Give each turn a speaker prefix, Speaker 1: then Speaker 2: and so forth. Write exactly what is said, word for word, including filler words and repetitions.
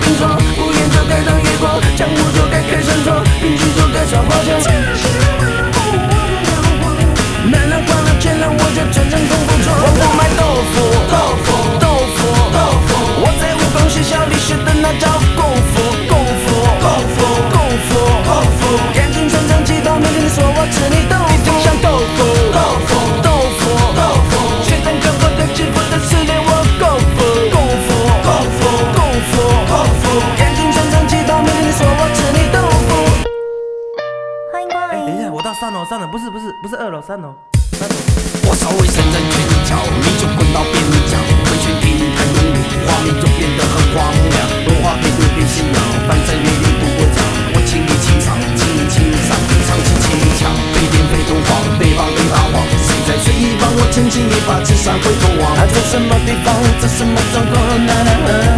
Speaker 1: 并错，无言就该当野果，江湖就该开山头，并举就该耍花枪。难了关了钱了，我就转成功夫错。我在卖豆腐，豆腐，豆腐，豆腐。我在武功学校里学的那叫功夫，功夫，功夫，功夫，功夫。眼睛穿上几道，每天说我吃你豆腐，像豆腐，豆腐，豆腐，豆腐。学长哥我的欺负的是连我功夫，功夫，功夫，功夫，功夫。眼睛穿上几道，每天说我吃你豆腐。
Speaker 2: 欢迎光临。
Speaker 3: 等一下，我到三楼，三楼不是不是不是二楼，三楼，三楼。
Speaker 1: 我稍微伸展拳脚，你就滚到边角。挥拳给你看用力，画面就变得很荒凉。文化配对变新娘，翻山越岭不过江。我情理情长，情理情长，长期千里强。飞颠飞东皇，北方北大荒。谁在水一方，我前进一把，只闪回头望。他在什么地方，在什么状况？啦啦啦。